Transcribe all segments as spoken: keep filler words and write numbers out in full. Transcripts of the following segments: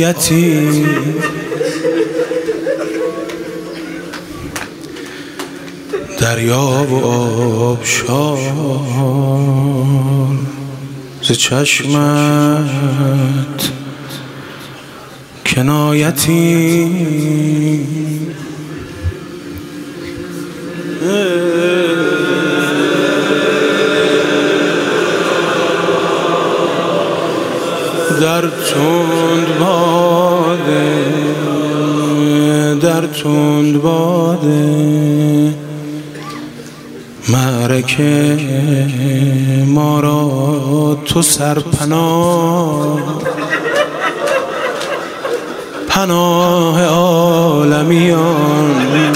آیتی دریا و آبشار ز چشمت کنایتی در تند باده در تند باده معرکه ما را تو سرپناه پناه عالمیان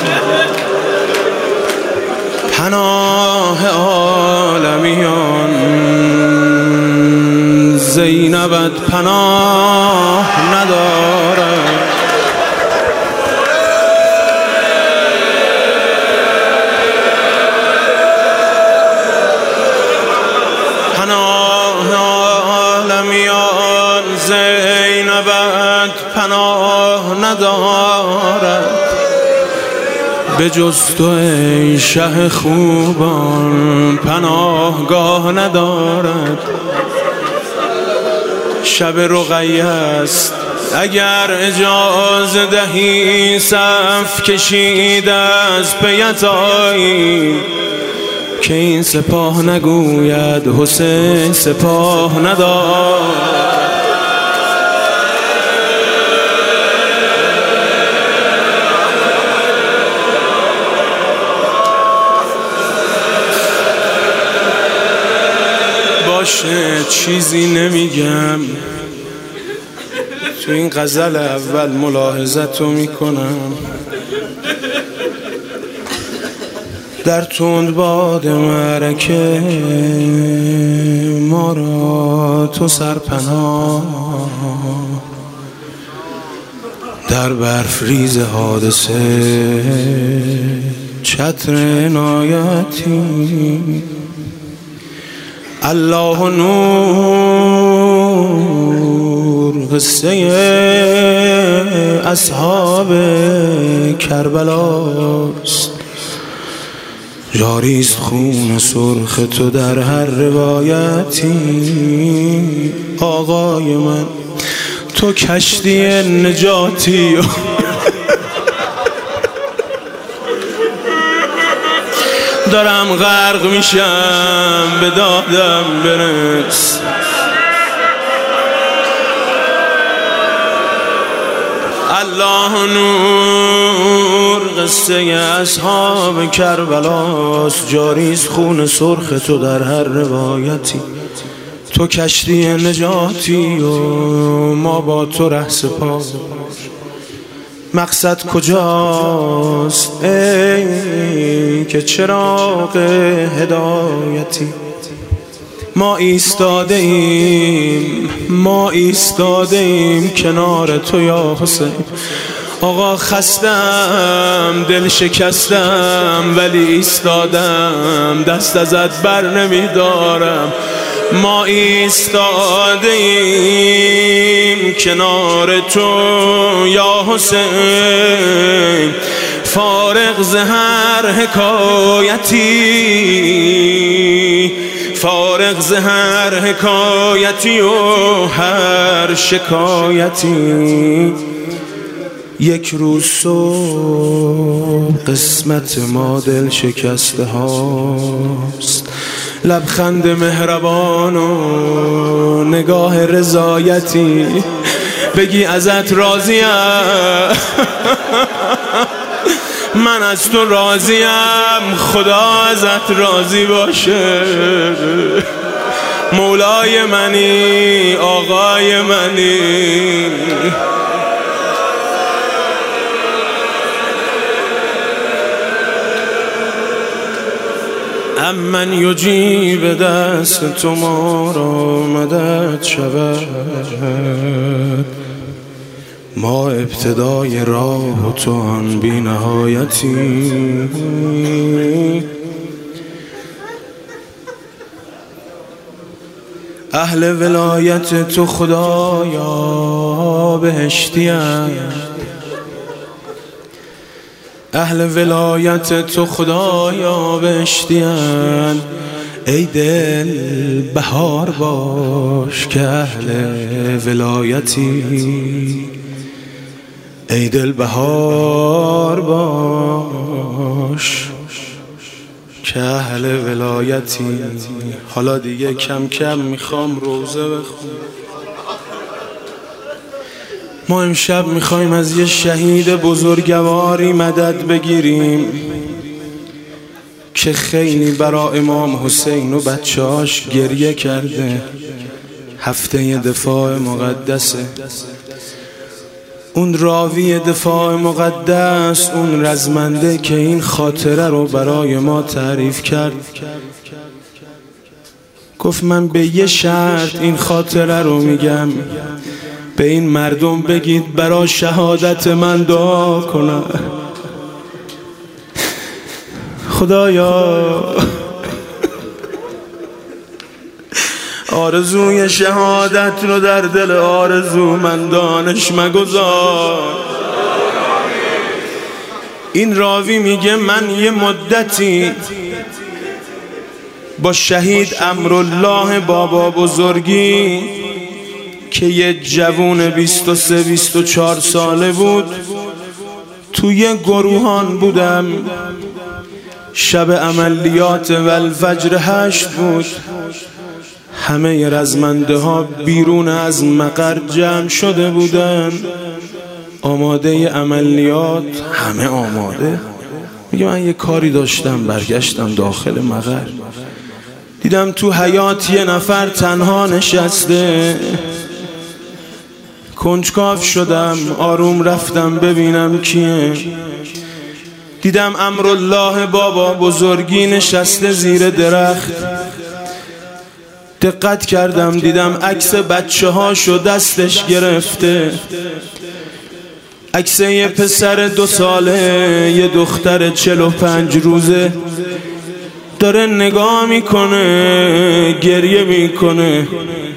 پناه عالمیان زینبت پناه ندارد پناه عالمیان زینبت پناه ندارد به جز تو ای شه خوبان پناهگاه ندارد شب رقیه است اگر اجازه دهی صف کشید از پیت آیی که این سپاه نگوید حسین سپاه ندارد باشه چیزی نمیگم تو این غزل اول ملاحظت رو میکنم در تند باد معرکه ما را تو سرپناه در برف ریز حادثه چتر عنایتی الله نور قصه اصحاب کربلاست جاریست خون سرخ تو در هر روایتی آقای من تو کشتی نجاتی دارم غرق میشم به دادم برس الله نور قصه اصحاب کربلاست جاریست خون سرخ تو در هر روایتی تو کشتی نجاتی و ما با تو ره سپار مقصد کجاست ای که چراغ هدایتی ما ایستاده ایم ما ایستاده ایم کنار تو یا حسین آقا خستم دل شکستم ولی ایستادم دست ازت بر نمیدارم ما ایستاده ایم کنار تو یا حسین فارغ ز هر حکایتی فارغ ز هر حکایتی و هر شکایتی یک روز صبح قسمت ما دل شکسته هاست لبخند مهربان و نگاه رضایتی بگی ازت راضیم من از تو راضیم خدا ازت راضی باشه مولای منی آقای منی امن یجیب دست تو ما را مدد شود ما ابتدای راه و تو آن بی نهایتی اهل ولایت تو خدایا بهشتی‌اند، اهل ولایت تو خدایا بهشتی‌اند. ای دل بهار باش که اهل ولایتی، ای دل بهار باش که اهل ولایتی. حالا دیگه کم کم میخوام روزه بخونم. ما امشب میخوایم از یه شهید بزرگواری مدد بگیریم که خیلی برا امام حسین و بچه‌هاش گریه کرده. هفته دفاع مقدسه. اون راوی دفاع مقدس، اون رزمنده که این خاطره رو برای ما تعریف کرد، گفت من به یه شرط این خاطره رو میگم، به این مردم بگید برای شهادت من دعا کنن. خدایا آرزوی شهادت رو در دل آرزومندانش مگذار. این راوی میگه من یه مدتی با شهید امرالله بابا بزرگی که یه جوون بیست و سه بیست و چهار ساله بود توی گروهان بودم. شب عملیات والفجر هشت بود. همه رزمنده ها بیرون از مقر جمع شده بودن، آماده عملیات، همه آماده. میگه من یه کاری داشتم، برگشتم داخل مقر، دیدم تو حیاط یه نفر تنها نشسته. کنجکاو شدم، آروم رفتم ببینم کیه. دیدم امرالله بابا بزرگی نشسته زیر درخت. دقت کردم دیدم عکس بچه هاشو دستش گرفته، عکس یه پسر دو ساله، یه دختر چل و پنج روزه. داره نگاه میکنه، گریه میکنه.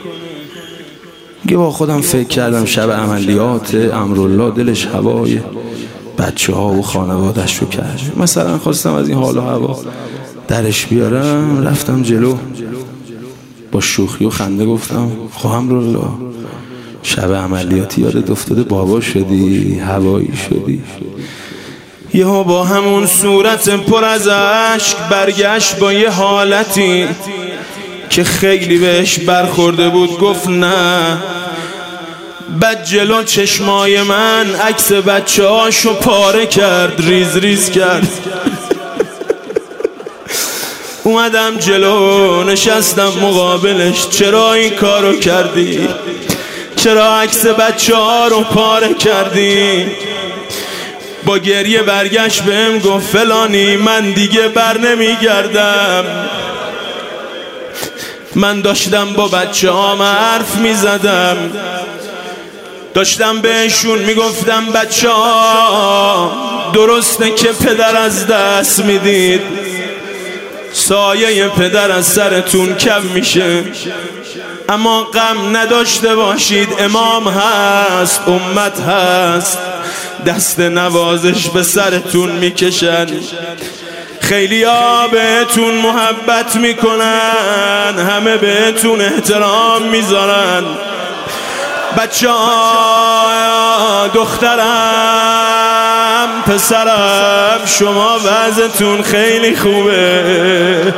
با خودم فکر کردم شب عملیات امرالله دلش هوای بچه ها و خانوادش رو کرد. مثلا خواستم از این حال و هوا درش بیارم. رفتم جلو، با شوخی و خنده گفتم خب امرالله شب عملیاتی یادت افتاده بابا شدی، هوایی شدی. یهو با همون صورت پر از اشک برگشت با یه حالتی که خیلی بهش برخورده بود. گفت نه. بعد جلو چشمای من عکس بچه هاشو پاره کرد، ریز ریز کرد. اومدم جلو، نشستم مقابلش. چرا این کارو کردی؟ چرا عکس بچه ها رو پاره کردی؟ با گریه برگشت بهم گفت فلانی من دیگه بر نمیگردم. من داشتم با بچه ها حرف میزدم، داشتم بهشون میگفتم بچه ها درسته که پدر از دست میدید، سایه پدر از سرتون کم میشه، اما غم نداشته باشید، امام هست، امت هست، دست نوازش به سرتون میکشن. خیلی ها بهتون محبت میکنن، همه بهتون احترام میذارن. بچه ها، دخترم، پسرم، شما وضعتون خیلی خوبه.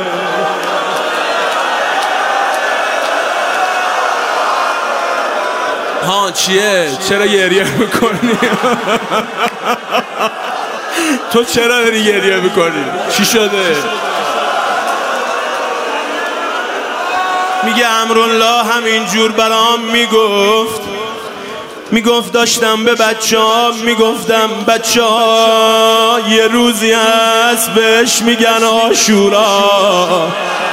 ها چیه؟ چرا گریه میکنی؟ تو چرا داری گریه میکنی؟ چی شده؟ میگه امرالله همینجور برام میگفت میگفت داشتم به بچه ها میگفتم بچه ها یه روزی هست بهش میگن عاشورا.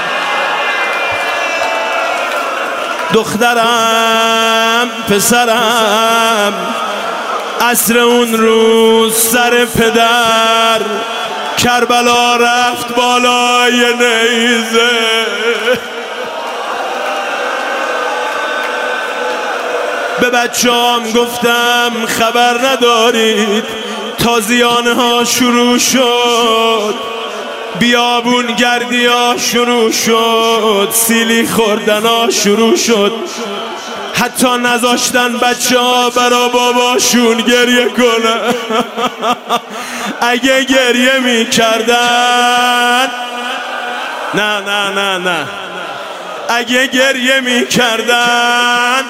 دخترم، پسرم، عصر اون روز سر پدر کربلا رفت بالای نیزه. به بچه‌ام گفتم خبر ندارید تازیانه ها شروع شد، بیابون گردی ها شروع شد، سیلی خوردن ها شروع شد، حتی نذاشتن بچه ها برا باباشون گریه کنن. اگه گریه میکردن نه نه نه نه اگه گریه میکردن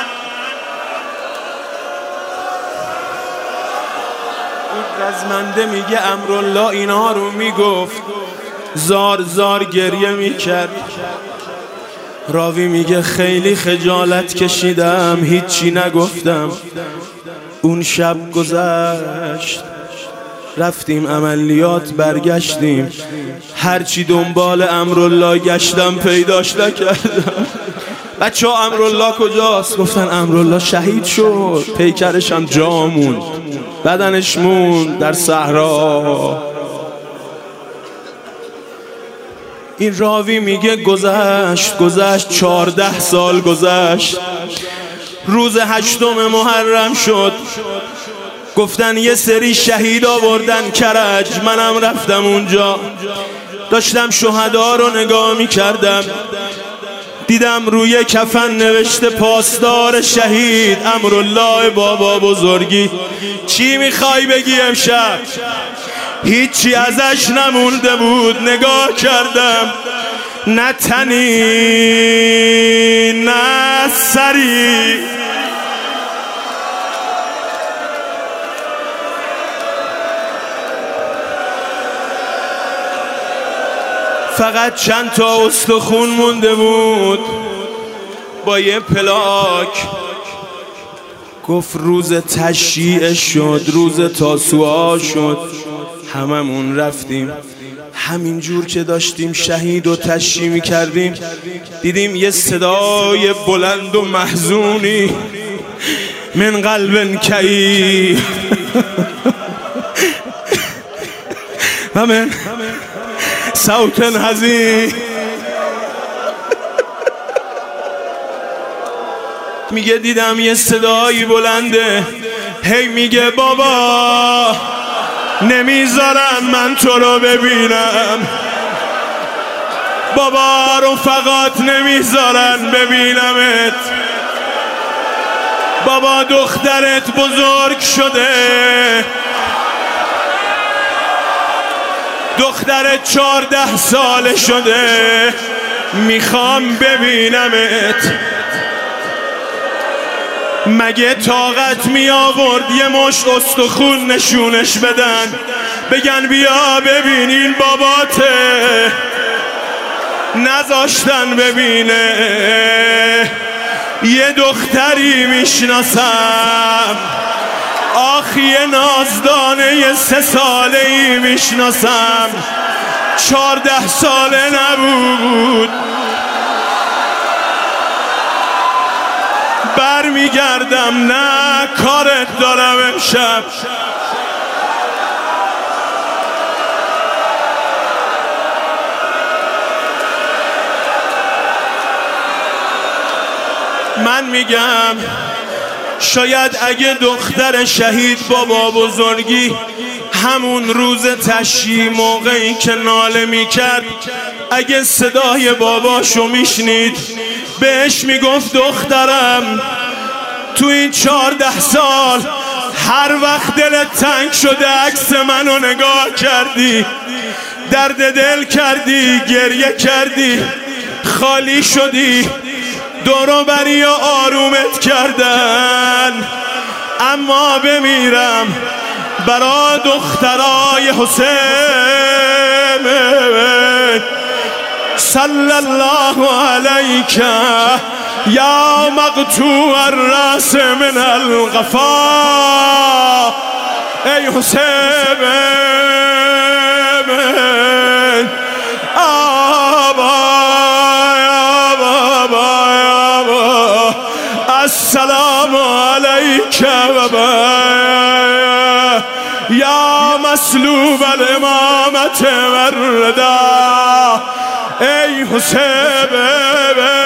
رزمنده میگه امرالله اینا رو میگفت، زار زار گریه میکرد. راوی میگه خیلی خجالت کشیدم، هیچی نگفتم. اون شب گذشت، رفتیم عملیات، برگشتیم، هرچی دنبال امرالله گشتم پیداش نکردم. بچه ها امرالله کجاست؟ گفتن امرالله شهید شد، پیکرش هم جا موند، بدنش موند در صحرا. این راوی میگه گذشت گذشت چهارده سال گذشت. روز هشتم محرم شد، گفتن یه سری شهید آوردن کرج، منم رفتم اونجا، داشتم شهدا رو نگاه میکردم، دیدم روی کفن نوشته پاسدار شهید امرالله بابا بزرگی. چی میخوای بگی امشب؟ هیچی ازش نمونده بود. نگاه کردم، نه تنی نه سری، فقط چند تا استخون مونده بود با یه پلاک. گفت روز تشییع شد، روز تاسوعا شد، هممون رفتیم. همین جور که داشتیم شهید و تشییع می کردیم، دیدیم یه صدای بلند و محزونی من قلب کئیب و من صوت حزین. میگه دیدم یه صدایی بلنده، هی میگه بابا نمیذارن من تو رو ببینم، بابا رفقات نمیذارن ببینمت، بابا دخترت بزرگ شده، دخترت چهارده ساله شده، میخوام ببینمت. مگه طاقت می آورد یه مشت استخون نشونش بدن، بگن بیا ببین این باباته؟ نذاشتن ببینه. یه دختری میشناسم، آخ یه نازدانه یه سه ساله ای میشناسم، چهارده ساله نبود. بر میگردم، نه کارت دارم امشب. من میگم شاید اگه دختر شهید بابا بزرگی همون روز تشییع موقعی که ناله میکرد، اگه صدای باباشو میشنید، بهش میگفت دخترم تو این چهارده سال هر وقت دلت تنگ شده عکس منو نگاه کردی، درد دل کردی، گریه کردی، خالی شدی، دور و بری و آرومت کردن، اما بمیرم برا دخترای حسین. صلی الله علیک یا مقطوع الراس من القفا. ای حسین آبا یا بابا یا بابا، السلام علیک و یا مسلوب الامامت وردا. ای حسین